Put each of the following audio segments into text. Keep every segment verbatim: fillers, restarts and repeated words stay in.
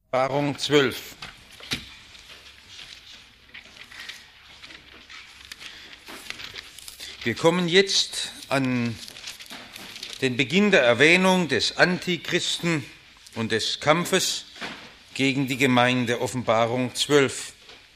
Offenbarung zwölf. Wir kommen jetzt an den Beginn der Erwähnung des Antichristen und des Kampfes gegen die Gemeinde. Offenbarung zwölf.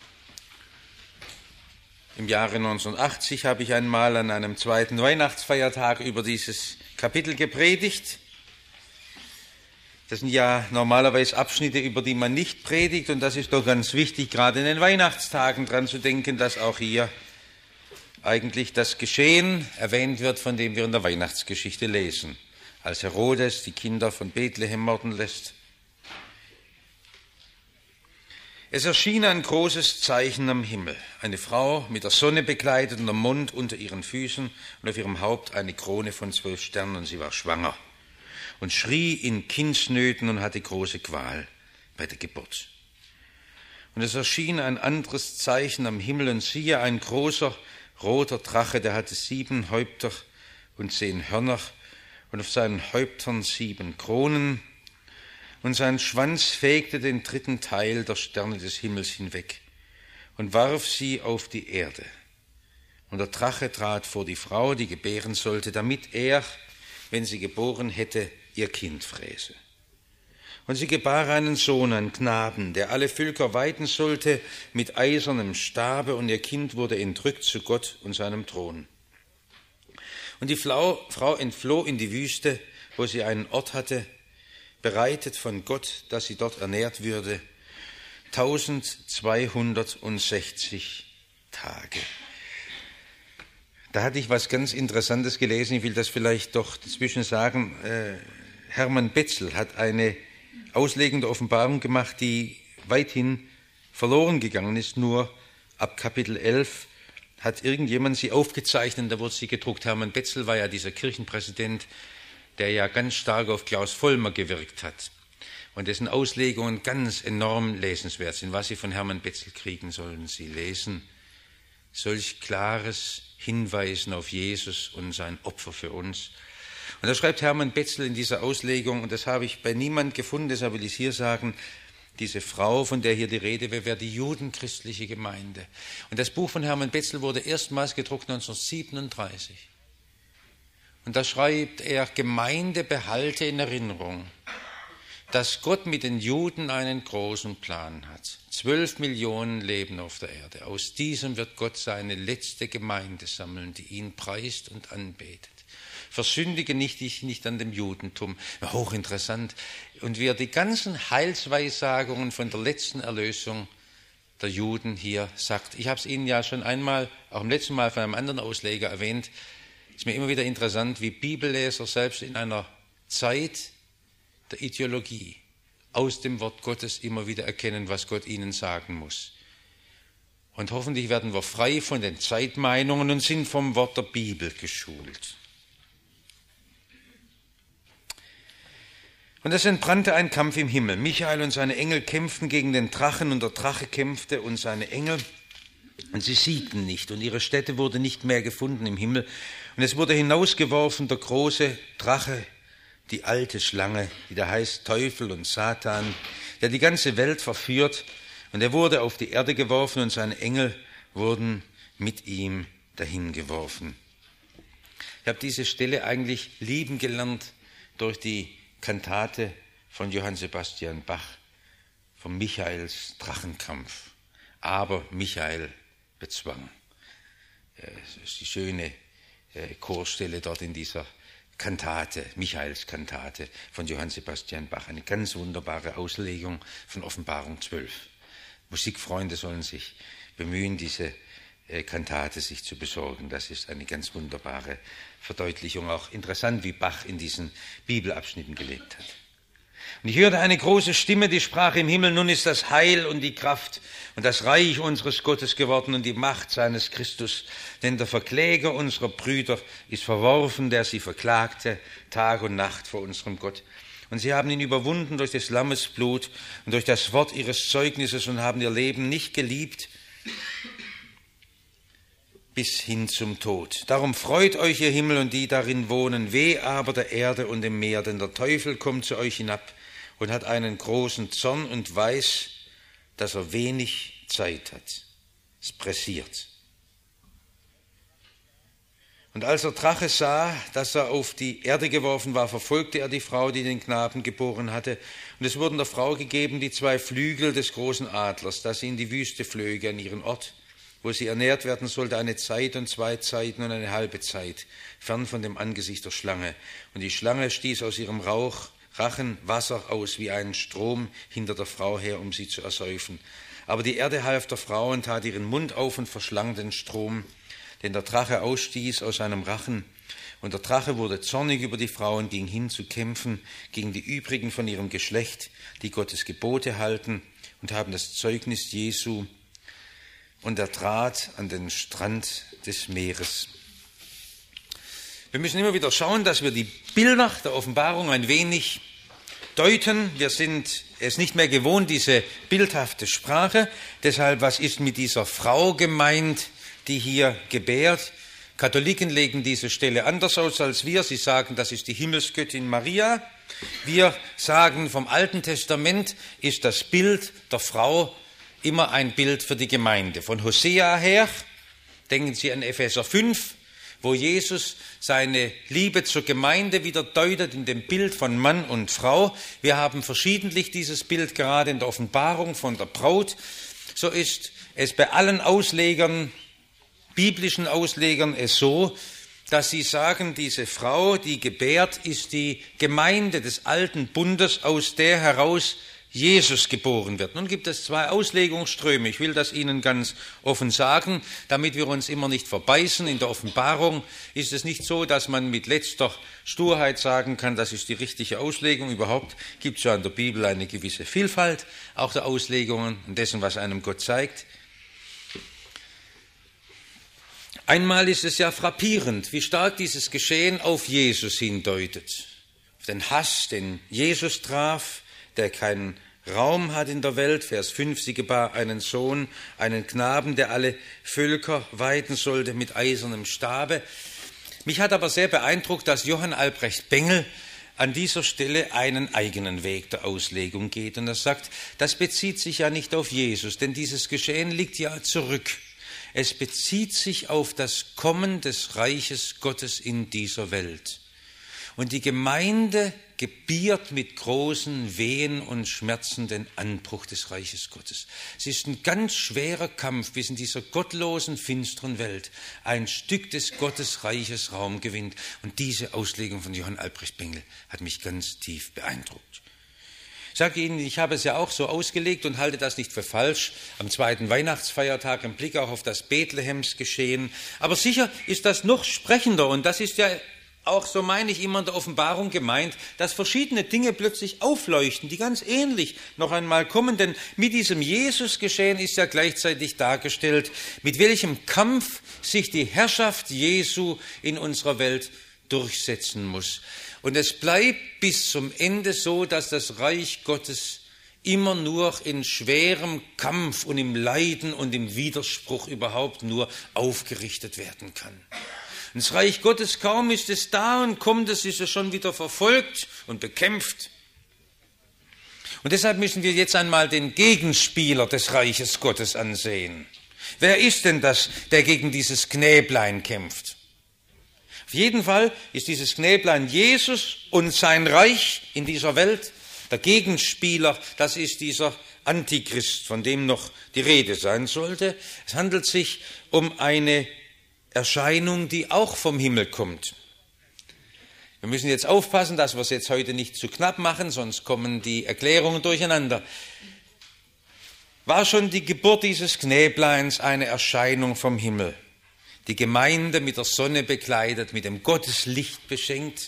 Im Jahre neunzehnhundertachtzig habe ich einmal an einem zweiten Weihnachtsfeiertag über dieses Kapitel gepredigt. Das sind ja normalerweise Abschnitte, über die man nicht predigt, und das ist doch ganz wichtig, gerade in den Weihnachtstagen dran zu denken, dass auch hier eigentlich das Geschehen erwähnt wird, von dem wir in der Weihnachtsgeschichte lesen, als Herodes die Kinder von Bethlehem morden lässt. Es erschien ein großes Zeichen am Himmel, eine Frau mit der Sonne bekleidet und der Mond unter ihren Füßen und auf ihrem Haupt eine Krone von zwölf Sternen, und sie war schwanger und schrie in Kindsnöten und hatte große Qual bei der Geburt. Und es erschien ein anderes Zeichen am Himmel, und siehe, ein großer roter Drache, der hatte sieben Häupter und zehn Hörner und auf seinen Häuptern sieben Kronen, und sein Schwanz fegte den dritten Teil der Sterne des Himmels hinweg und warf sie auf die Erde. Und der Drache trat vor die Frau, die gebären sollte, damit er, wenn sie geboren hätte, ihr Kind fräße. Und sie gebar einen Sohn, einen Knaben, der alle Völker weiden sollte mit eisernem Stabe, und ihr Kind wurde entrückt zu Gott und seinem Thron. Und die Frau entfloh in die Wüste, wo sie einen Ort hatte, bereitet von Gott, dass sie dort ernährt würde, tausendzweihundertsechzig Tage. Da hatte ich was ganz Interessantes gelesen, ich will das vielleicht doch dazwischen sagen. Äh, Hermann Betzel hat eine Auslegung der Offenbarung gemacht, die weithin verloren gegangen ist. Nur ab Kapitel elf hat irgendjemand sie aufgezeichnet, da wurde sie gedruckt. Hermann Betzel war ja dieser Kirchenpräsident, der ja ganz stark auf Klaus Vollmer gewirkt hat und dessen Auslegungen ganz enorm lesenswert sind. Was Sie von Hermann Betzel kriegen, sollen Sie lesen. Solch klares Hinweisen auf Jesus und sein Opfer für uns. Und da schreibt Hermann Betzel in dieser Auslegung, und das habe ich bei niemand gefunden, deshalb will ich es hier sagen, diese Frau, von der hier die Rede wäre, wäre die judenchristliche Gemeinde. Und das Buch von Hermann Betzel wurde erstmals gedruckt neunzehnhundertsiebenunddreißig. Und da schreibt er, Gemeinde behalte in Erinnerung, dass Gott mit den Juden einen großen Plan hat. Zwölf Millionen leben auf der Erde. Aus diesem wird Gott seine letzte Gemeinde sammeln, die ihn preist und anbetet. Versündige nicht dich nicht an dem Judentum. Hochinteressant. Und wie er die ganzen Heilsweissagungen von der letzten Erlösung der Juden hier sagt. Ich habe es Ihnen ja schon einmal, auch im letzten Mal von einem anderen Ausleger erwähnt. Es ist mir immer wieder interessant, wie Bibelleser selbst in einer Zeit der Ideologie aus dem Wort Gottes immer wieder erkennen, was Gott ihnen sagen muss. Und hoffentlich werden wir frei von den Zeitmeinungen und sind vom Wort der Bibel geschult. Und es entbrannte ein Kampf im Himmel. Michael und seine Engel kämpften gegen den Drachen, und der Drache kämpfte und seine Engel. Und sie siegten nicht, und ihre Stätte wurde nicht mehr gefunden im Himmel. Und es wurde hinausgeworfen der große Drache, die alte Schlange, die da heißt Teufel und Satan, der die ganze Welt verführt. Und er wurde auf die Erde geworfen, und seine Engel wurden mit ihm dahin geworfen. Ich habe diese Stelle eigentlich lieben gelernt durch die Kantate von Johann Sebastian Bach, von Michaels Drachenkampf. Aber Michael bezwang. Das ist die schöne Chorstelle dort in dieser Kantate, Michaels Kantate von Johann Sebastian Bach. Eine ganz wunderbare Auslegung von Offenbarung zwölf. Musikfreunde sollen sich bemühen, diese Kantate sich zu besorgen. Das ist eine ganz wunderbare Verdeutlichung. Auch interessant, wie Bach in diesen Bibelabschnitten gelebt hat. Und ich hörte eine große Stimme, die sprach im Himmel, nun ist das Heil und die Kraft und das Reich unseres Gottes geworden und die Macht seines Christus. Denn der Verkläger unserer Brüder ist verworfen, der sie verklagte, Tag und Nacht vor unserem Gott. Und sie haben ihn überwunden durch des Lammes Blut und durch das Wort ihres Zeugnisses und haben ihr Leben nicht geliebt bis hin zum Tod. Darum freut euch, ihr Himmel und die darin wohnen, weh aber der Erde und dem Meer, denn der Teufel kommt zu euch hinab, und hat einen großen Zorn und weiß, dass er wenig Zeit hat. Es pressiert. Und als der Drache sah, dass er auf die Erde geworfen war, verfolgte er die Frau, die den Knaben geboren hatte. Und es wurden der Frau gegeben die zwei Flügel des großen Adlers, dass sie in die Wüste flöge, an ihren Ort, wo sie ernährt werden sollte, eine Zeit und zwei Zeiten und eine halbe Zeit, fern von dem Angesicht der Schlange. Und die Schlange stieß aus ihrem Rauch, Rachen Wasser aus wie ein Strom hinter der Frau her, um sie zu ersäufen. Aber die Erde half der Frau und tat ihren Mund auf und verschlang den Strom, den der Drache ausstieß aus seinem Rachen. Und der Drache wurde zornig über die Frau und ging hin zu kämpfen gegen die übrigen von ihrem Geschlecht, die Gottes Gebote halten und haben das Zeugnis Jesu. Und er trat an den Strand des Meeres. Wir müssen immer wieder schauen, dass wir die Bilder der Offenbarung ein wenig deuten. Wir sind es nicht mehr gewohnt, diese bildhafte Sprache. Deshalb, was ist mit dieser Frau gemeint, die hier gebärt? Katholiken legen diese Stelle anders aus als wir. Sie sagen, das ist die Himmelsgöttin Maria. Wir sagen, vom Alten Testament ist das Bild der Frau immer ein Bild für die Gemeinde. Von Hosea her, denken Sie an Epheser fünf, wo Jesus seine Liebe zur Gemeinde wieder deutet in dem Bild von Mann und Frau. Wir haben verschiedentlich dieses Bild gerade in der Offenbarung von der Braut. So ist es bei allen Auslegern, biblischen Auslegern, es so, dass sie sagen, diese Frau, die gebärt, ist die Gemeinde des alten Bundes, aus der heraus Jesus geboren wird. Nun gibt es zwei Auslegungsströme. Ich will das Ihnen ganz offen sagen, damit wir uns immer nicht verbeißen. In der Offenbarung ist es nicht so, dass man mit letzter Sturheit sagen kann, das ist die richtige Auslegung. Überhaupt gibt es ja in der Bibel eine gewisse Vielfalt, auch der Auslegungen und dessen, was einem Gott zeigt. Einmal ist es ja frappierend, wie stark dieses Geschehen auf Jesus hindeutet. Auf den Hass, den Jesus traf, der keinen Raum hat in der Welt. Vers fünf, sie gebar einen Sohn, einen Knaben, der alle Völker weiden sollte mit eisernem Stabe. Mich hat aber sehr beeindruckt, dass Johann Albrecht Bengel an dieser Stelle einen eigenen Weg der Auslegung geht. Und er sagt, das bezieht sich ja nicht auf Jesus, denn dieses Geschehen liegt ja zurück. Es bezieht sich auf das Kommen des Reiches Gottes in dieser Welt. Und die Gemeinde gebiert mit großen Wehen und Schmerzen den Anbruch des Reiches Gottes. Es ist ein ganz schwerer Kampf, bis in dieser gottlosen, finsteren Welt ein Stück des Gottesreiches Raum gewinnt. Und diese Auslegung von Johann Albrecht Bengel hat mich ganz tief beeindruckt. Ich sage Ihnen, ich habe es ja auch so ausgelegt und halte das nicht für falsch, am zweiten Weihnachtsfeiertag im Blick auch auf das Bethlehemsgeschehen. Aber sicher ist das noch sprechender, und das ist ja auch, so meine ich, immer in der Offenbarung gemeint, dass verschiedene Dinge plötzlich aufleuchten, die ganz ähnlich noch einmal kommen. Denn mit diesem Jesus-Geschehen ist ja gleichzeitig dargestellt, mit welchem Kampf sich die Herrschaft Jesu in unserer Welt durchsetzen muss. Und es bleibt bis zum Ende so, dass das Reich Gottes immer nur in schwerem Kampf und im Leiden und im Widerspruch überhaupt nur aufgerichtet werden kann. Und das Reich Gottes, kaum ist es da und kommt es, ist es schon wieder verfolgt und bekämpft. Und deshalb müssen wir jetzt einmal den Gegenspieler des Reiches Gottes ansehen. Wer ist denn das, der gegen dieses Knäblein kämpft? Auf jeden Fall ist dieses Knäblein Jesus und sein Reich in dieser Welt. Der Gegenspieler, das ist dieser Antichrist, von dem noch die Rede sein sollte. Es handelt sich um eine Erscheinung, die auch vom Himmel kommt. Wir müssen jetzt aufpassen, dass wir es jetzt heute nicht zu knapp machen, sonst kommen die Erklärungen durcheinander. War schon die Geburt dieses Knäbleins eine Erscheinung vom Himmel? Die Gemeinde mit der Sonne bekleidet, mit dem Gotteslicht beschenkt,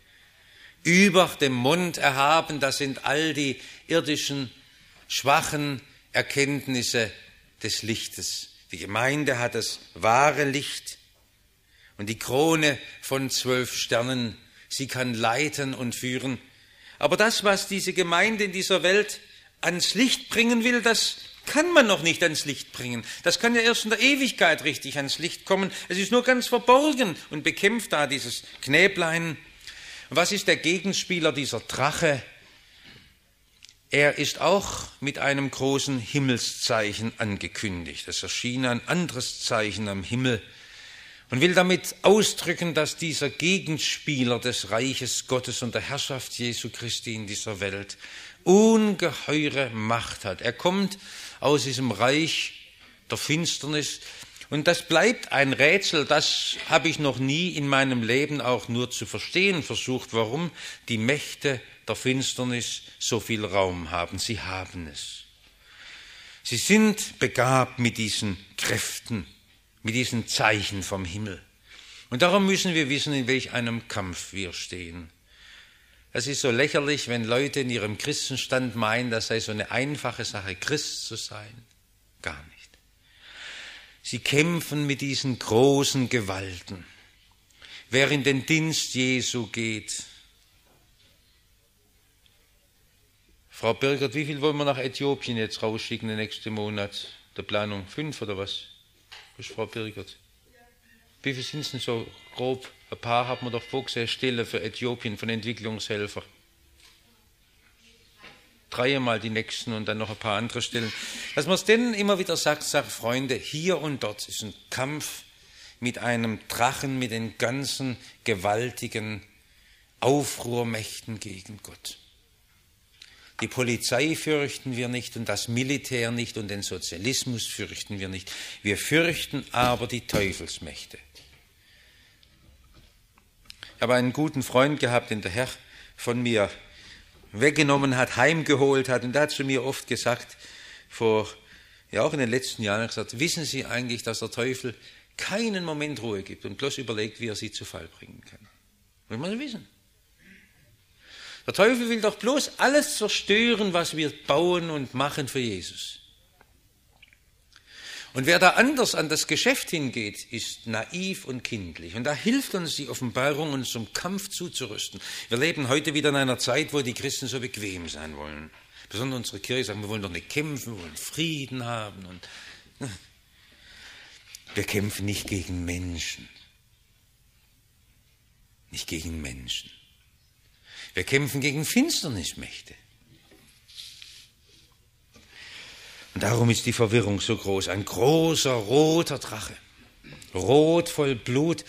über dem Mond erhaben, das sind all die irdischen, schwachen Erkenntnisse des Lichtes. Die Gemeinde hat das wahre Licht und die Krone von zwölf Sternen. Sie kann leiten und führen. Aber das, was diese Gemeinde in dieser Welt ans Licht bringen will, das kann man noch nicht ans Licht bringen. Das kann ja erst in der Ewigkeit richtig ans Licht kommen. Es ist nur ganz verborgen und bekämpft da dieses Knäblein. Und was ist der Gegenspieler, dieser Drache? er ist auch mit einem großen Himmelszeichen angekündigt. Es erschien ein anderes Zeichen am Himmel und will damit ausdrücken, dass dieser Gegenspieler des Reiches Gottes und der Herrschaft Jesu Christi in dieser Welt ungeheure Macht hat. Er kommt aus diesem Reich der Finsternis und das bleibt ein Rätsel, das habe ich noch nie in meinem Leben auch nur zu verstehen versucht, warum die Mächte der Finsternis so viel Raum haben. Sie haben es. Sie sind begabt mit diesen Kräften, mit diesen Zeichen vom Himmel. Und darum müssen wir wissen, in welch einem Kampf wir stehen. Es ist so lächerlich, wenn Leute in ihrem Christenstand meinen, das sei so eine einfache Sache, Christ zu sein. Gar nicht. Sie kämpfen mit diesen großen Gewalten. Wer in den Dienst Jesu geht. Frau Birgert, wie viel wollen wir nach Äthiopien jetzt rausschicken den nächsten Monat? Der Planung fünf oder was? Was ist Frau Birgert? Wie viel sind es denn so grob? Ein paar haben wir doch vorgesehen, Stelle für Äthiopien von Entwicklungshelfer. Dreimal die nächsten und dann noch ein paar andere Stellen. Dass man es denen immer wieder sagt, sagt Freunde, hier und dort ist ein Kampf mit einem Drachen, mit den ganzen gewaltigen Aufruhrmächten gegen Gott. Die Polizei fürchten wir nicht und das Militär nicht und den Sozialismus fürchten wir nicht. Wir fürchten aber die Teufelsmächte. Ich habe einen guten Freund gehabt, den der Herr von mir weggenommen hat, heimgeholt hat. Und der hat zu mir oft gesagt, vor, ja auch in den letzten Jahren, gesagt, wissen Sie eigentlich, dass der Teufel keinen Moment Ruhe gibt und bloß überlegt, wie er Sie zu Fall bringen kann. Das muss man wissen. Der Teufel will doch bloß alles zerstören, was wir bauen und machen für Jesus. Und wer da anders an das Geschäft hingeht, ist naiv und kindlich. Und da hilft uns die Offenbarung, uns zum Kampf zuzurüsten. Wir leben heute wieder in einer Zeit, wo die Christen so bequem sein wollen. Besonders unsere Kirche sagt, wir wollen doch nicht kämpfen, wir wollen Frieden haben. Und wir kämpfen nicht gegen Menschen. Nicht gegen Menschen. Wir kämpfen gegen Finsternismächte. Und darum ist die Verwirrung so groß. Ein großer roter Drache, rot voll Blut.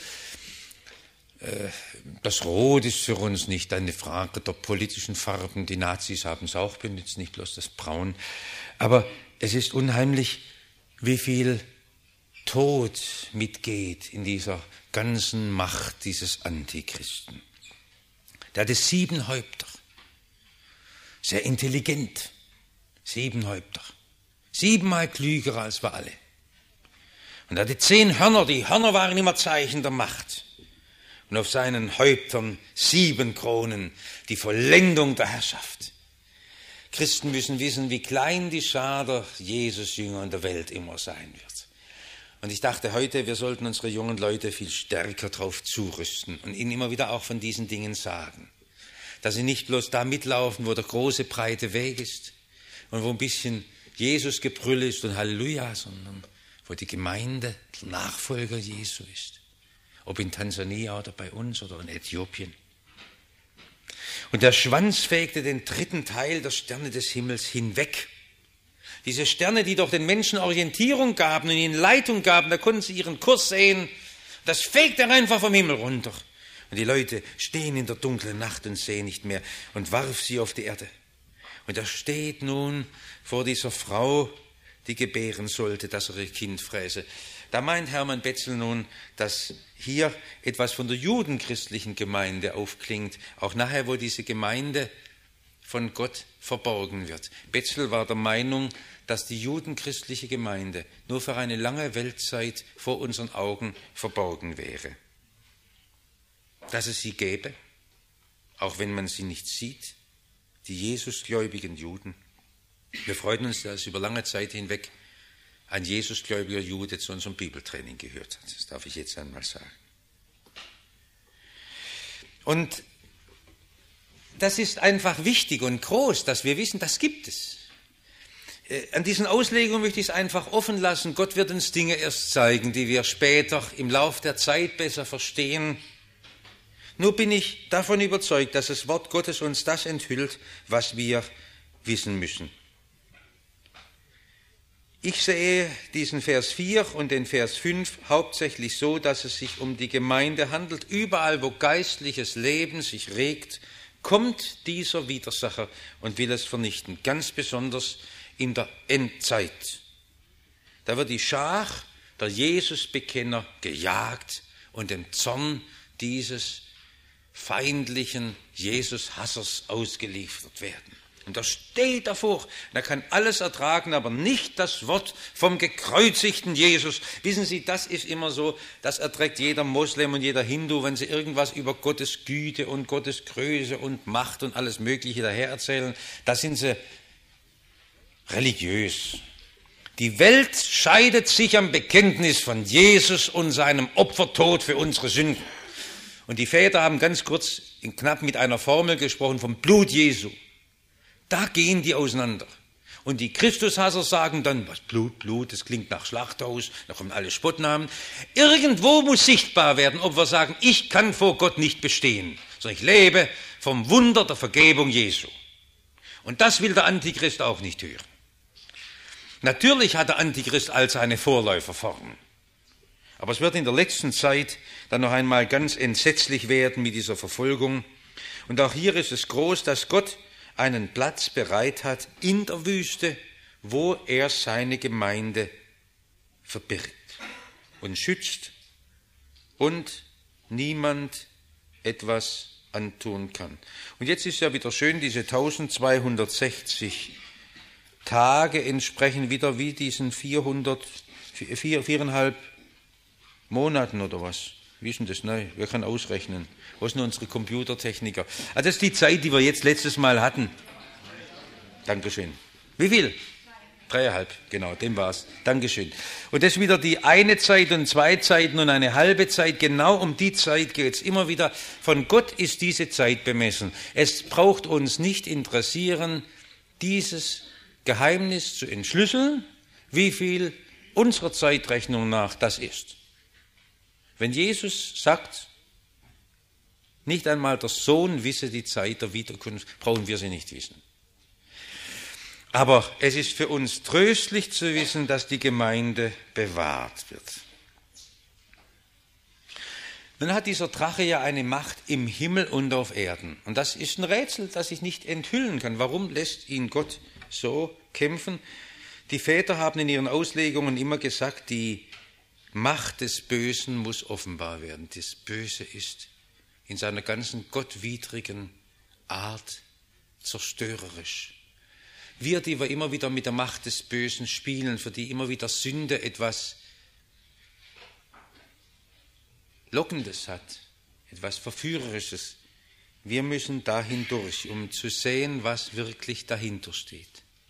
Das Rot ist für uns nicht eine Frage der politischen Farben. Die Nazis haben es auch benutzt, nicht bloß das Braun. Aber es ist unheimlich, wie viel Tod mitgeht in dieser ganzen Macht dieses Antichristen. Der hatte sieben Häupter, sehr intelligent, sieben Häupter. Siebenmal klüger als wir alle. Und er hatte zehn Hörner, die Hörner waren immer Zeichen der Macht. Und auf seinen Häuptern sieben Kronen, die Vollendung der Herrschaft. Christen müssen wissen, wie klein die Schar der Jesus-Jünger in der Welt immer sein wird. Und ich dachte heute, wir sollten unsere jungen Leute viel stärker darauf zurüsten und ihnen immer wieder auch von diesen Dingen sagen. Dass sie nicht bloß da mitlaufen, wo der große, breite Weg ist und wo ein bisschen Jesus-Gebrüll ist und Halleluja, sondern wo die Gemeinde der Nachfolger Jesu ist. Ob in Tansania oder bei uns oder in Äthiopien. Und der Schwanz fegte den dritten Teil der Sterne des Himmels hinweg. Diese Sterne, die doch den Menschen Orientierung gaben und ihnen Leitung gaben, da konnten sie ihren Kurs sehen. Das fegte einfach vom Himmel runter. Und die Leute stehen in der dunklen Nacht und sehen nicht mehr und warf sie auf die Erde. Und er steht nun vor dieser Frau, die gebären sollte, dass er ihr Kind fräse. Da meint Hermann Betzel nun, dass hier etwas von der judenchristlichen Gemeinde aufklingt, auch nachher, wo diese Gemeinde von Gott verborgen wird. Betzel war der Meinung, dass die judenchristliche Gemeinde nur für eine lange Weltzeit vor unseren Augen verborgen wäre. Dass es sie gäbe, auch wenn man sie nicht sieht, die Jesusgläubigen Juden. Wir freuen uns, dass über lange Zeit hinweg ein Jesusgläubiger Jude zu unserem Bibeltraining gehört hat. Das darf ich jetzt einmal sagen. Und das ist einfach wichtig und groß, dass wir wissen, das gibt es. An diesen Auslegungen möchte ich es einfach offen lassen. Gott wird uns Dinge erst zeigen, die wir später im Lauf der Zeit besser verstehen. Nur bin ich davon überzeugt, dass das Wort Gottes uns das enthüllt, was wir wissen müssen. Ich sehe diesen Vers vier und den Vers fünf hauptsächlich so, dass es sich um die Gemeinde handelt. Überall, wo geistliches Leben sich regt, kommt dieser Widersacher und will es vernichten. Ganz besonders in der Endzeit. Da wird die Schar der Jesusbekenner gejagt und dem Zorn dieses feindlichen Jesus-Hassers ausgeliefert werden. Und da steht davor, er kann alles ertragen, aber nicht das Wort vom gekreuzigten Jesus. Wissen Sie, das ist immer so, das erträgt jeder Moslem und jeder Hindu, wenn sie irgendwas über Gottes Güte und Gottes Größe und Macht und alles Mögliche daher erzählen. Da sind sie religiös. Die Welt scheidet sich am Bekenntnis von Jesus und seinem Opfertod für unsere Sünden. Und die Väter haben ganz kurz, knapp mit einer Formel gesprochen vom Blut Jesu. Da gehen die auseinander. Und die Christushasser sagen dann, was Blut, Blut, das klingt nach Schlachthaus, da kommen alle Spottnamen. Irgendwo muss sichtbar werden, ob wir sagen, ich kann vor Gott nicht bestehen, sondern ich lebe vom Wunder der Vergebung Jesu. Und das will der Antichrist auch nicht hören. Natürlich hat der Antichrist all seine Vorläuferformen. Aber es wird in der letzten Zeit dann noch einmal ganz entsetzlich werden mit dieser Verfolgung. Und auch hier ist es groß, dass Gott einen Platz bereit hat in der Wüste, wo er seine Gemeinde verbirgt und schützt und niemand etwas antun kann. Und jetzt ist ja wieder schön, diese eintausendzweihundertsechzig Tage entsprechen wieder wie diesen vierhundert, vier, viereinhalb Monaten oder was. Wie ist denn das? Nein, wer kann ausrechnen? Wo sind unsere Computertechniker? Also das ist die Zeit, die wir jetzt letztes Mal hatten. Dankeschön. Wie viel? Dreieinhalb, genau, dem war's. Dankeschön. Und das ist wieder die eine Zeit und zwei Zeiten und eine halbe Zeit. Genau um die Zeit geht es immer wieder. Von Gott ist diese Zeit bemessen. Es braucht uns nicht interessieren, dieses Geheimnis zu entschlüsseln, wie viel unserer Zeitrechnung nach das ist. Wenn Jesus sagt, nicht einmal der Sohn wisse die Zeit der Wiederkunft, brauchen wir sie nicht wissen. Aber es ist für uns tröstlich zu wissen, dass die Gemeinde bewahrt wird. Nun hat dieser Drache ja eine Macht im Himmel und auf Erden. Und das ist ein Rätsel, das ich nicht enthüllen kann. Warum lässt ihn Gott so kämpfen? Die Väter haben in ihren Auslegungen immer gesagt, die Macht des Bösen muss offenbar werden. Das Böse ist in seiner ganzen gottwidrigen Art zerstörerisch. Wir, die wir immer wieder mit der Macht des Bösen spielen, für die immer wieder Sünde etwas Lockendes hat, etwas Verführerisches, wir müssen dahin durch, um zu sehen, was wirklich dahinter steht.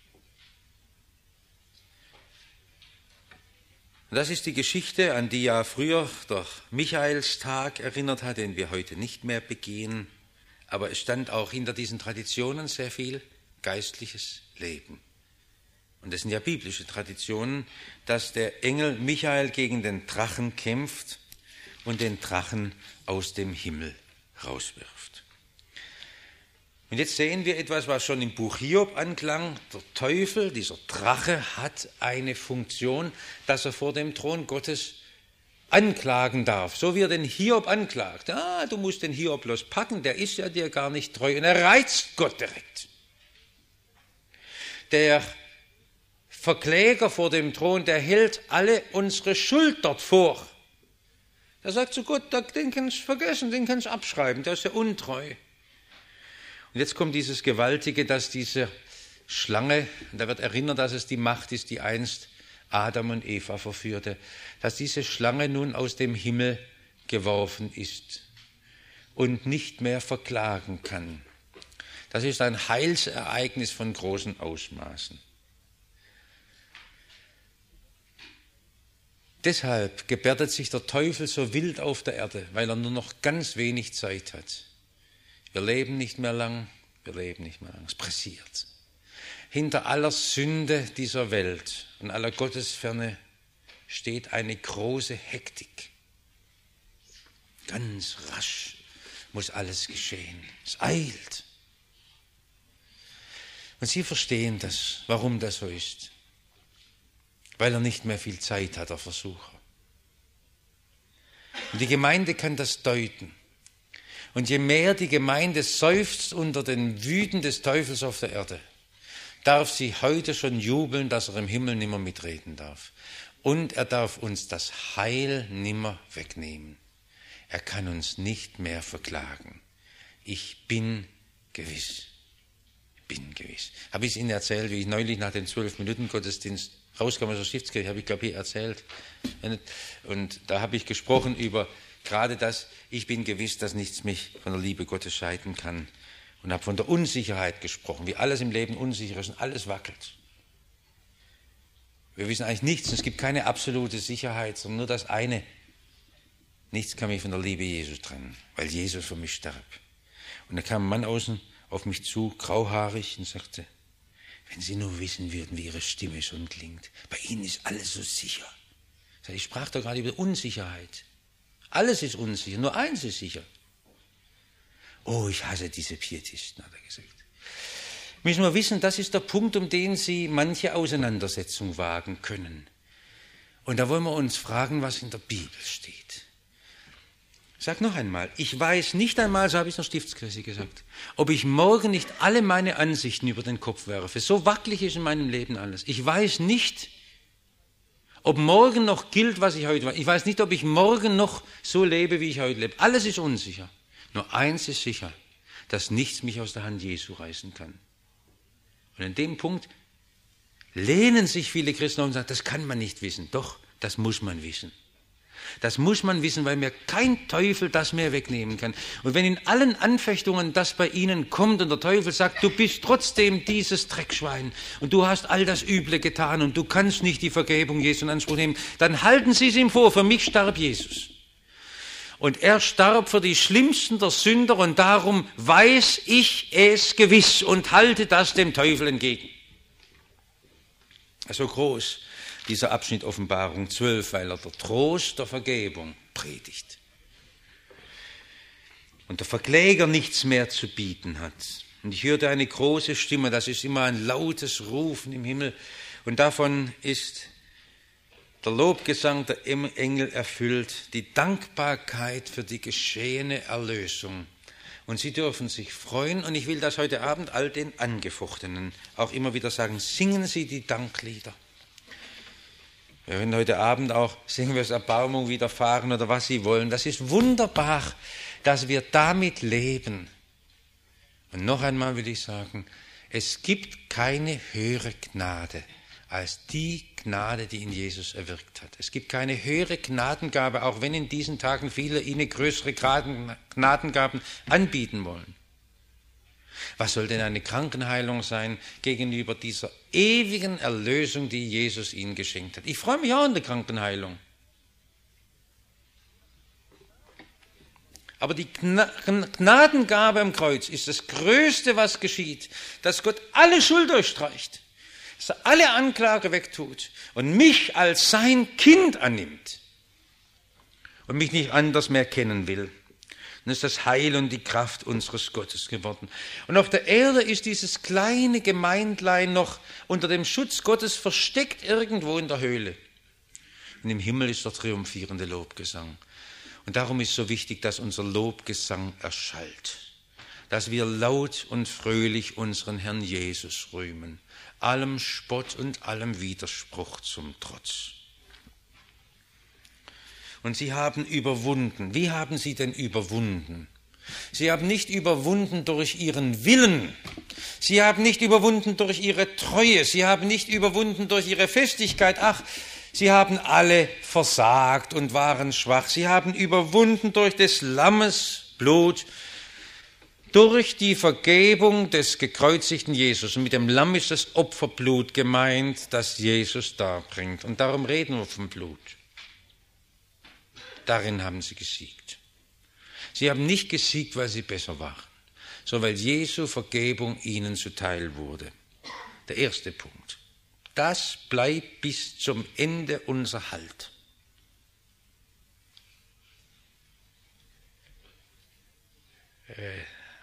Und das ist die Geschichte, an die ja früher der Michaelstag erinnert hat, den wir heute nicht mehr begehen. Aber es stand auch hinter diesen Traditionen sehr viel geistliches Leben. Und das sind ja biblische Traditionen, dass der Engel Michael gegen den Drachen kämpft und den Drachen aus dem Himmel rauswirft. Und jetzt sehen wir etwas, was schon im Buch Hiob anklang. Der Teufel, dieser Drache, hat eine Funktion, dass er vor dem Thron Gottes anklagen darf. So wie er den Hiob anklagt. Ah, du musst den Hiob bloß packen, der ist ja dir gar nicht treu. Und er reizt Gott direkt. Der Verkläger vor dem Thron, der hält alle unsere Schuld dort vor. Er sagt zu Gott, den kannst du vergessen, den kannst du abschreiben, der ist ja untreu. Und jetzt kommt dieses Gewaltige, dass diese Schlange, und da wird erinnert, dass es die Macht ist, die einst Adam und Eva verführte, dass diese Schlange nun aus dem Himmel geworfen ist und nicht mehr verklagen kann. Das ist ein Heilsereignis von großen Ausmaßen. Deshalb gebärdet sich der Teufel so wild auf der Erde, weil er nur noch ganz wenig Zeit hat. Wir leben nicht mehr lang, wir leben nicht mehr lang, es pressiert. Hinter aller Sünde dieser Welt und aller Gottesferne steht eine große Hektik. Ganz rasch muss alles geschehen, es eilt. Und Sie verstehen das, warum das so ist. Weil er nicht mehr viel Zeit hat, der Versucher. Und die Gemeinde kann das deuten. Und je mehr die Gemeinde seufzt unter den Wüten des Teufels auf der Erde, darf sie heute schon jubeln, dass er im Himmel nimmer mitreden darf. Und er darf uns das Heil nimmer wegnehmen. Er kann uns nicht mehr verklagen. Ich bin gewiss. Ich bin gewiss. Habe ich es Ihnen erzählt, wie ich neulich nach dem zwölf-Minuten-Gottesdienst rauskam aus der Stiftskirche, habe ich, glaube ich, erzählt. Und da habe ich gesprochen über gerade das, ich bin gewiss, dass nichts mich von der Liebe Gottes scheiden kann. Und habe von der Unsicherheit gesprochen, wie alles im Leben unsicher ist und alles wackelt. Wir wissen eigentlich nichts, es gibt keine absolute Sicherheit, sondern nur das eine. Nichts kann mich von der Liebe Jesus trennen, weil Jesus für mich starb. Und da kam ein Mann außen auf mich zu, grauhaarig, und sagte, wenn Sie nur wissen würden, wie Ihre Stimme schon klingt. Bei Ihnen ist alles so sicher. Ich sprach doch gerade über Unsicherheit. Alles ist unsicher, nur eins ist sicher. Oh, ich hasse diese Pietisten, hat er gesagt. Müssen wir wissen, das ist der Punkt, um den Sie manche Auseinandersetzung wagen können. Und da wollen wir uns fragen, was in der Bibel steht. Ich sage noch einmal, ich weiß nicht einmal, so habe ich es in der Stiftskirche gesagt, ob ich morgen nicht alle meine Ansichten über den Kopf werfe. So wackelig ist in meinem Leben alles. Ich weiß nicht, ob morgen noch gilt, was ich heute weiß. Ich weiß nicht, ob ich morgen noch so lebe, wie ich heute lebe. Alles ist unsicher. Nur eins ist sicher, dass nichts mich aus der Hand Jesu reißen kann. Und in dem Punkt lehnen sich viele Christen auf und sagen, das kann man nicht wissen. Doch, das muss man wissen. Das muss man wissen, weil mir kein Teufel das mehr wegnehmen kann. Und wenn in allen Anfechtungen das bei Ihnen kommt und der Teufel sagt, du bist trotzdem dieses Dreckschwein und du hast all das Üble getan und du kannst nicht die Vergebung Jesu in Anspruch nehmen, dann halten Sie es ihm vor, für mich starb Jesus. Und er starb für die schlimmsten der Sünder und darum weiß ich es gewiss und halte das dem Teufel entgegen. So groß dieser Abschnitt Offenbarung zwölf, weil er der Trost der Vergebung predigt. Und der Verkläger nichts mehr zu bieten hat. Und ich hörte eine große Stimme, das ist immer ein lautes Rufen im Himmel. Und davon ist der Lobgesang der Engel erfüllt, die Dankbarkeit für die geschehene Erlösung. Und sie dürfen sich freuen. Und ich will das heute Abend all den Angefochtenen auch immer wieder sagen, singen Sie die Danklieder. Wir werden heute Abend auch singen, wir es Erbarmung widerfahren oder was Sie wollen. Das ist wunderbar, dass wir damit leben. Und noch einmal will ich sagen, es gibt keine höhere Gnade als die Gnade, die in Jesus erwirkt hat. Es gibt keine höhere Gnadengabe, auch wenn in diesen Tagen viele Ihnen größere Gnadengaben anbieten wollen. Was soll denn eine Krankenheilung sein gegenüber dieser ewigen Erlösung, die Jesus ihnen geschenkt hat? Ich freue mich auch an der Krankenheilung. Aber die Gnadengabe am Kreuz ist das Größte, was geschieht, dass Gott alle Schuld durchstreicht, dass er alle Anklage wegtut und mich als sein Kind annimmt und mich nicht anders mehr kennen will. Und ist das Heil und die Kraft unseres Gottes geworden. Und auf der Erde ist dieses kleine Gemeindlein noch unter dem Schutz Gottes versteckt irgendwo in der Höhle. Und im Himmel ist der triumphierende Lobgesang. Und darum ist so wichtig, dass unser Lobgesang erschallt. Dass wir laut und fröhlich unseren Herrn Jesus rühmen. Allem Spott und allem Widerspruch zum Trotz. Und sie haben überwunden. Wie haben sie denn überwunden? Sie haben nicht überwunden durch ihren Willen. Sie haben nicht überwunden durch ihre Treue. Sie haben nicht überwunden durch ihre Festigkeit. Ach, sie haben alle versagt und waren schwach. Sie haben überwunden durch des Lammes Blut, durch die Vergebung des gekreuzigten Jesus. Und mit dem Lamm ist das Opferblut gemeint, das Jesus darbringt. Und darum reden wir vom Blut. Darin haben sie gesiegt. Sie haben nicht gesiegt, weil sie besser waren, sondern weil Jesu Vergebung ihnen zuteil wurde. Der erste Punkt. Das bleibt bis zum Ende unser Halt.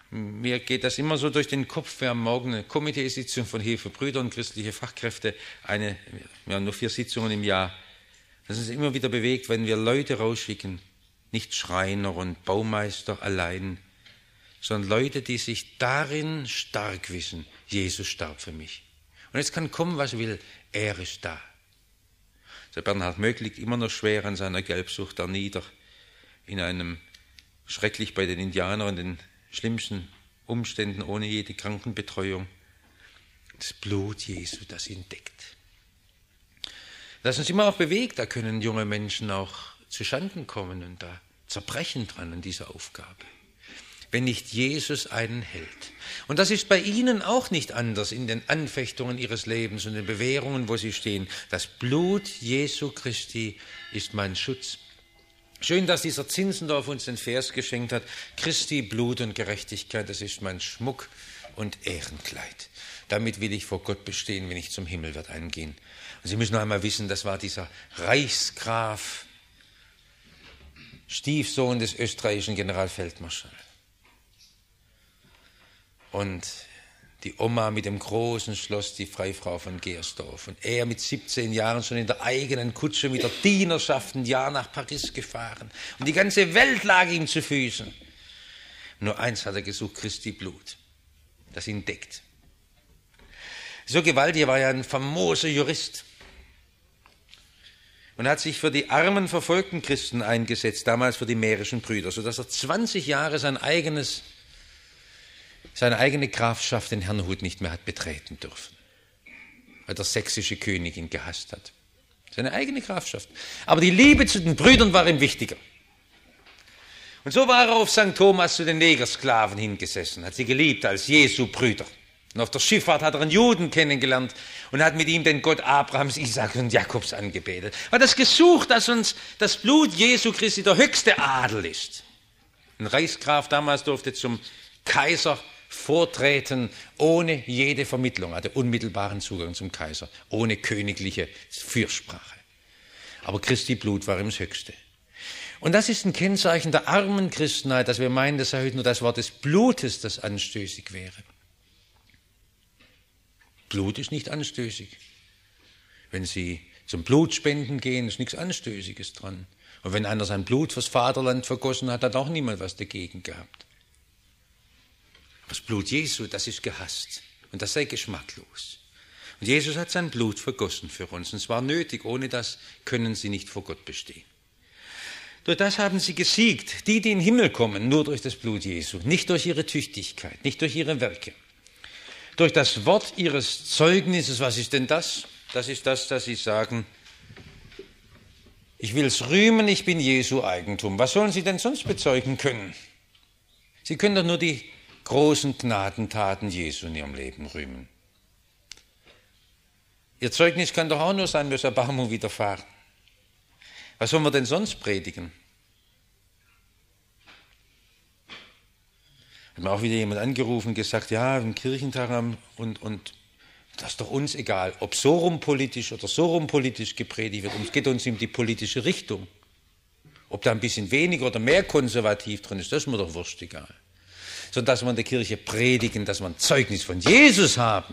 Mir geht das immer so durch den Kopf. Wir haben morgen eine Komiteesitzung von Hilfebrüdern und christliche Fachkräfte, eine, wir haben nur vier Sitzungen im Jahr. Das ist immer wieder bewegt, wenn wir Leute rausschicken, nicht Schreiner und Baumeister allein, sondern Leute, die sich darin stark wissen, Jesus starb für mich. Und jetzt kann kommen, was will, er ist da. Der Bernhard Möck liegt immer noch schwer an seiner Gelbsucht da nieder, in einem schrecklich bei den Indianern, in den schlimmsten Umständen, ohne jede Krankenbetreuung. Das Blut Jesu, das ihn deckt. Das uns immer auch bewegt, da können junge Menschen auch zu Schanden kommen und da zerbrechen dran an dieser Aufgabe, wenn nicht Jesus einen hält. Und das ist bei Ihnen auch nicht anders in den Anfechtungen Ihres Lebens und den Bewährungen, wo Sie stehen. Das Blut Jesu Christi ist mein Schutz. Schön, dass dieser Zinzendorf uns den Vers geschenkt hat. Christi Blut und Gerechtigkeit, das ist mein Schmuck und Ehrenkleid. Damit will ich vor Gott bestehen, wenn ich zum Himmel werde eingehen. Und Sie müssen noch einmal wissen, das war dieser Reichsgraf, Stiefsohn des österreichischen Generalfeldmarschalls. Und die Oma mit dem großen Schloss, die Freifrau von Gersdorf. Und er mit siebzehn Jahren schon in der eigenen Kutsche mit der Dienerschaft ein Jahr nach Paris gefahren. Und die ganze Welt lag ihm zu Füßen. Nur eins hat er gesucht, Christi Blut, das ihn deckt. So gewaltig, er war ja ein famoser Jurist. Und hat sich für die armen, verfolgten Christen eingesetzt, damals für die mährischen Brüder, sodass er zwanzig Jahre sein eigenes seine eigene Grafschaft den Herrnhut nicht mehr hat betreten dürfen, weil der sächsische König ihn gehasst hat. Seine eigene Grafschaft. Aber die Liebe zu den Brüdern war ihm wichtiger. Und so war er auf Sankt Thomas zu den Negersklaven hingesessen, hat sie geliebt als Jesu Brüder. Und auf der Schifffahrt hat er einen Juden kennengelernt und hat mit ihm den Gott Abrahams, Isaaks und Jakobs angebetet. Er hat das gesucht, dass uns das Blut Jesu Christi der höchste Adel ist. Ein Reichsgraf damals durfte zum Kaiser vortreten ohne jede Vermittlung, hatte unmittelbaren Zugang zum Kaiser, ohne königliche Fürsprache. Aber Christi Blut war ihm das Höchste. Und das ist ein Kennzeichen der armen Christenheit, dass wir meinen, das sei heute nur das Wort des Blutes, das anstößig wäre. Blut ist nicht anstößig. Wenn Sie zum Blutspenden gehen, ist nichts Anstößiges dran. Und wenn einer sein Blut fürs Vaterland vergossen hat, hat auch niemand was dagegen gehabt. Das Blut Jesu, das ist gehasst und das sei geschmacklos. Und Jesus hat sein Blut vergossen für uns und es war nötig, ohne das können sie nicht vor Gott bestehen. Durch das haben sie gesiegt, die, die in den Himmel kommen, nur durch das Blut Jesu, nicht durch ihre Tüchtigkeit, nicht durch ihre Werke. Durch das Wort ihres Zeugnisses, was ist denn das? Das ist das, dass sie sagen, ich will es rühmen, ich bin Jesu Eigentum. Was sollen sie denn sonst bezeugen können? Sie können doch nur die großen Gnadentaten Jesu in ihrem Leben rühmen. Ihr Zeugnis kann doch auch nur sein, dass Erbarmung widerfahren. Was sollen wir denn sonst predigen? Hat mir auch wieder jemand angerufen und gesagt, ja, im Kirchentag haben und, und das ist doch uns egal, ob so rum politisch oder so rum politisch gepredigt wird. Es geht uns um die politische Richtung. Ob da ein bisschen weniger oder mehr konservativ drin ist, das ist mir doch wurscht egal. Sondern dass wir in der Kirche predigen, dass wir ein Zeugnis von Jesus haben.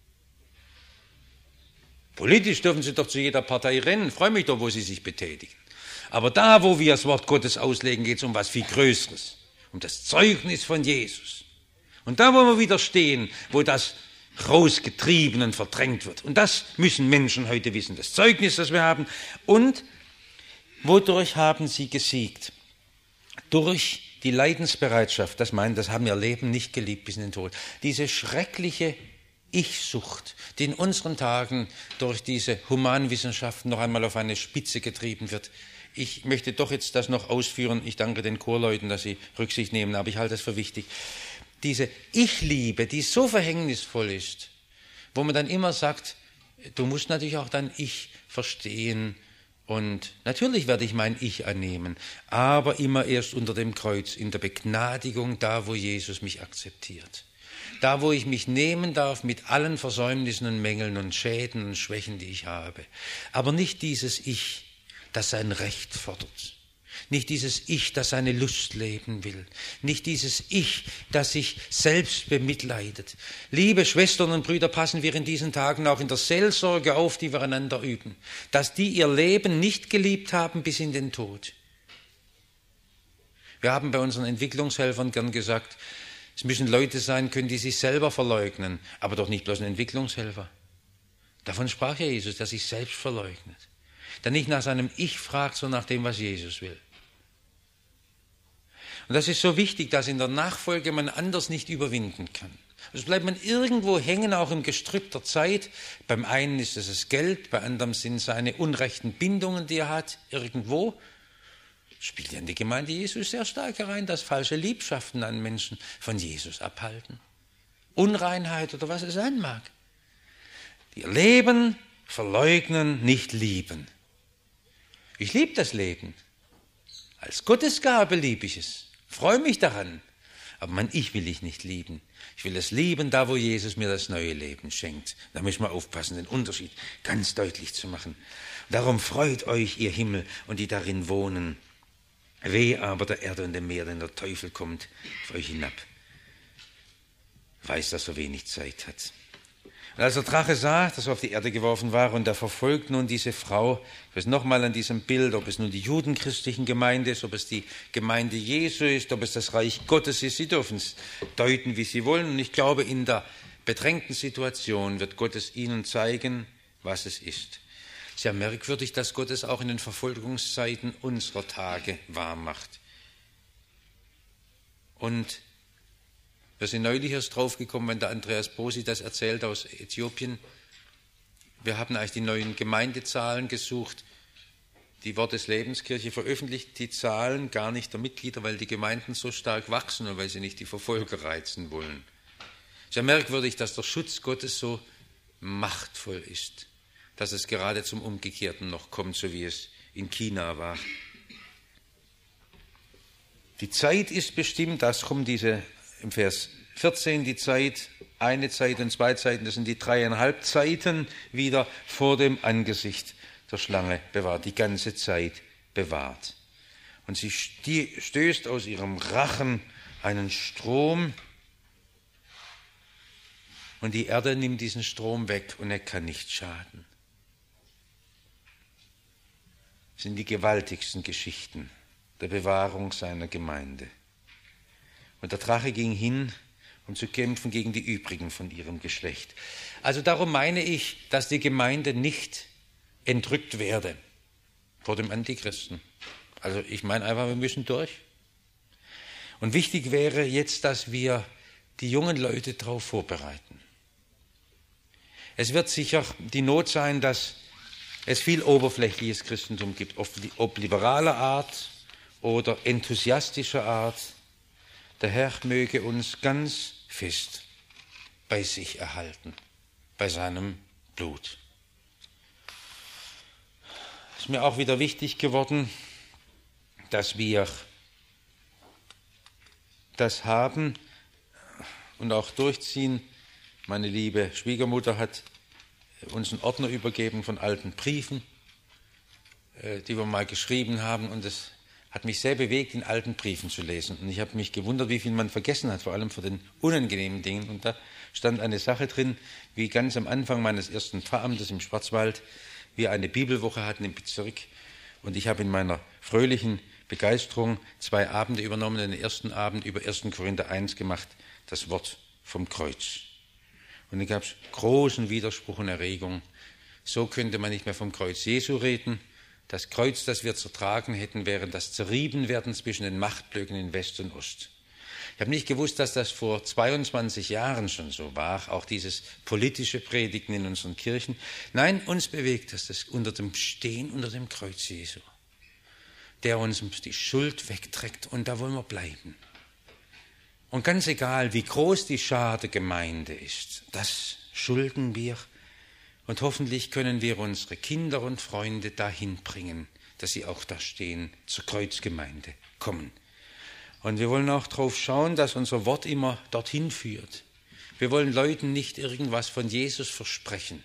Politisch dürfen Sie doch zu jeder Partei rennen. Ich freue mich doch, wo Sie sich betätigen. Aber da, wo wir das Wort Gottes auslegen, geht es um was viel Größeres. Um das Zeugnis von Jesus. Und da, wo wir wieder stehen, wo das rausgetrieben und verdrängt wird. Und das müssen Menschen heute wissen. Das Zeugnis, das wir haben. Und wodurch haben sie gesiegt? Durch die Leidensbereitschaft, das meint, das haben ihr Leben nicht geliebt bis in den Tod. Diese schreckliche Ich-Sucht, die in unseren Tagen durch diese Humanwissenschaften noch einmal auf eine Spitze getrieben wird. Ich möchte doch jetzt das noch ausführen. Ich danke den Chorleuten, dass sie Rücksicht nehmen, aber ich halte es für wichtig. Diese Ich-Liebe, die so verhängnisvoll ist, wo man dann immer sagt, du musst natürlich auch dein Ich verstehen. Und natürlich werde ich mein Ich annehmen, aber immer erst unter dem Kreuz, in der Begnadigung, da wo Jesus mich akzeptiert. Da wo ich mich nehmen darf mit allen Versäumnissen und Mängeln und Schäden und Schwächen, die ich habe. Aber nicht dieses Ich, das sein Recht fordert. Nicht dieses Ich, das seine Lust leben will. Nicht dieses Ich, das sich selbst bemitleidet. Liebe Schwestern und Brüder, passen wir in diesen Tagen auch in der Seelsorge auf, die wir einander üben. Dass die ihr Leben nicht geliebt haben bis in den Tod. Wir haben bei unseren Entwicklungshelfern gern gesagt, es müssen Leute sein können, die sich selber verleugnen, aber doch nicht bloß ein Entwicklungshelfer. Davon sprach ja Jesus, der sich selbst verleugnet. Der nicht nach seinem Ich fragt, sondern nach dem, was Jesus will. Und das ist so wichtig, dass in der Nachfolge man anders nicht überwinden kann. Also bleibt man irgendwo hängen, auch im Gestrüpp der Zeit. Beim einen ist es das Geld, bei anderem sind es seine unrechten Bindungen, die er hat, irgendwo. Spielt ja in die Gemeinde Jesus sehr stark herein, dass falsche Liebschaften an Menschen von Jesus abhalten. Unreinheit oder was es sein mag. Die leben, verleugnen, nicht lieben. Ich liebe das Leben. Als Gottesgabe liebe ich es. Freue mich daran. Aber mein Ich will ich nicht lieben. Ich will es lieben, da wo Jesus mir das neue Leben schenkt. Da müssen wir aufpassen, den Unterschied ganz deutlich zu machen. Darum freut euch, ihr Himmel und die darin wohnen. Weh aber der Erde und dem Meer, denn der Teufel kommt auf euch hinab. Weiß, dass er wenig Zeit hat. Und als der Drache sah, dass er auf die Erde geworfen war und er verfolgt nun diese Frau, ich weiß nochmal an diesem Bild, ob es nun die judenchristlichen Gemeinde ist, ob es die Gemeinde Jesu ist, ob es das Reich Gottes ist, Sie dürfen es deuten, wie Sie wollen. Und ich glaube, in der bedrängten Situation wird Gott es ihnen zeigen, was es ist. Sehr merkwürdig, dass Gott es auch in den Verfolgungszeiten unserer Tage wahr macht. Und wir sind neulich erst draufgekommen, wenn der Andreas Bosi das erzählt aus Äthiopien. Wir haben eigentlich die neuen Gemeindezahlen gesucht. Die Wort des Lebenskirche veröffentlicht die Zahlen gar nicht der Mitglieder, weil die Gemeinden so stark wachsen und weil sie nicht die Verfolger reizen wollen. Sehr merkwürdig, dass der Schutz Gottes so machtvoll ist, dass es gerade zum Umgekehrten noch kommt, so wie es in China war. Die Zeit ist bestimmt, das kommt diese im Vers vierzehn, die Zeit, eine Zeit und zwei Zeiten, das sind die dreieinhalb Zeiten wieder vor dem Angesicht der Schlange bewahrt, die ganze Zeit bewahrt. Und sie stößt aus ihrem Rachen einen Strom und die Erde nimmt diesen Strom weg und er kann nicht schaden. Das sind die gewaltigsten Geschichten der Bewahrung seiner Gemeinde. Und der Drache ging hin, um zu kämpfen gegen die übrigen von ihrem Geschlecht. Also darum meine ich, dass die Gemeinde nicht entrückt werde vor dem Antichristen. Also ich meine einfach, wir müssen durch. Und wichtig wäre jetzt, dass wir die jungen Leute darauf vorbereiten. Es wird sicher die Not sein, dass es viel oberflächliches Christentum gibt, ob liberaler Art oder enthusiastischer Art. Der Herr möge uns ganz fest bei sich erhalten, bei seinem Blut. Es ist mir auch wieder wichtig geworden, dass wir das haben und auch durchziehen. Meine liebe Schwiegermutter hat uns einen Ordner übergeben von alten Briefen, die wir mal geschrieben haben, und es hat mich sehr bewegt, in alten Briefen zu lesen. Und ich habe mich gewundert, wie viel man vergessen hat, vor allem vor den unangenehmen Dingen. Und da stand eine Sache drin, wie ganz am Anfang meines ersten Pfarramtes im Schwarzwald wir eine Bibelwoche hatten im Bezirk. Und ich habe in meiner fröhlichen Begeisterung zwei Abende übernommen. Den ersten Abend über ersten Korinther eins gemacht, das Wort vom Kreuz. Und da gab es großen Widerspruch und Erregung. So könnte man nicht mehr vom Kreuz Jesu reden. Das Kreuz, das wir zu tragen hätten, wäre das Zerriebenwerden zwischen den Machtblöcken in West und Ost. Ich habe nicht gewusst, dass das vor zweiundzwanzig Jahren schon so war, auch dieses politische Predigen in unseren Kirchen. Nein, uns bewegt das, das unter dem Stehen, unter dem Kreuz Jesu, der uns die Schuld wegträgt, und da wollen wir bleiben. Und ganz egal, wie groß die Schar der Gemeinde ist, das schulden wir. Und hoffentlich können wir unsere Kinder und Freunde dahin bringen, dass sie auch da stehen, zur Kreuzgemeinde kommen. Und wir wollen auch darauf schauen, dass unser Wort immer dorthin führt. Wir wollen Leuten nicht irgendwas von Jesus versprechen.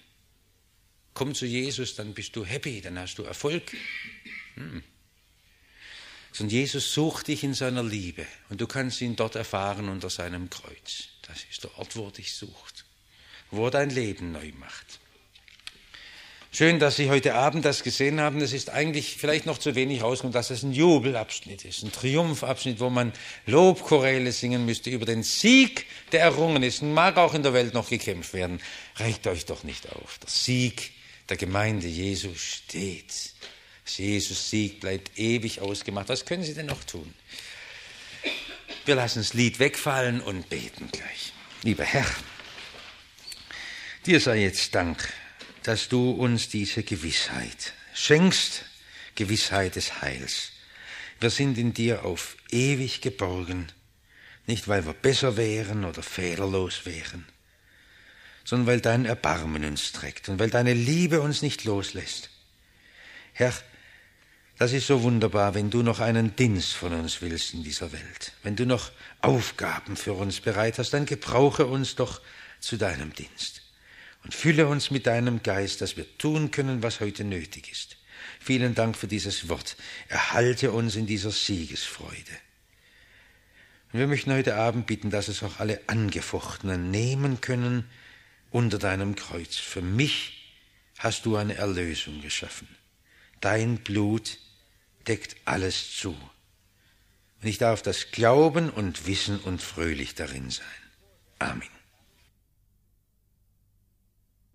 Komm zu Jesus, dann bist du happy, dann hast du Erfolg. Hm. sondern Jesus sucht dich in seiner Liebe und du kannst ihn dort erfahren unter seinem Kreuz. Das ist der Ort, wo er dich sucht, wo er dein Leben neu macht. Schön, dass Sie heute Abend das gesehen haben. Es ist eigentlich vielleicht noch zu wenig rausgekommen, dass es ein Jubelabschnitt ist, ein Triumphabschnitt, wo man Lobchoräle singen müsste über den Sieg, der errungen ist. Und mag auch in der Welt noch gekämpft werden. Regt euch doch nicht auf. Der Sieg der Gemeinde Jesu steht. Jesus Sieg bleibt ewig ausgemacht. Was können Sie denn noch tun? Wir lassen das Lied wegfallen und beten gleich. Lieber Herr, dir sei jetzt Dank, dass du uns diese Gewissheit schenkst, Gewissheit des Heils. Wir sind in dir auf ewig geborgen, nicht weil wir besser wären oder fehlerlos wären, sondern weil dein Erbarmen uns trägt und weil deine Liebe uns nicht loslässt. Herr, das ist so wunderbar, wenn du noch einen Dienst von uns willst in dieser Welt, wenn du noch Aufgaben für uns bereit hast, dann gebrauche uns doch zu deinem Dienst. Und fülle uns mit deinem Geist, dass wir tun können, was heute nötig ist. Vielen Dank für dieses Wort. Erhalte uns in dieser Siegesfreude. Und wir möchten heute Abend bitten, dass es auch alle Angefochtenen nehmen können unter deinem Kreuz. Für mich hast du eine Erlösung geschaffen. Dein Blut deckt alles zu. Und ich darf das glauben und wissen und fröhlich darin sein. Amen.